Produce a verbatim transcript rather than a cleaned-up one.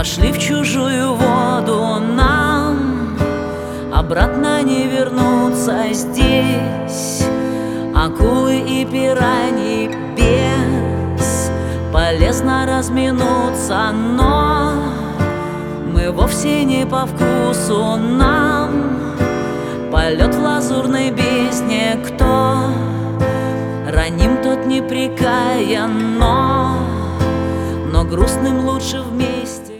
вошли в чужую воду, нам обратно не вернуться. Здесь акулы и пираньи, бесполезно разминуться, но мы вовсе не по вкусу нам полет в лазурной бездне. Кто раним, тот непрекаян, но, но грустным лучше вместе.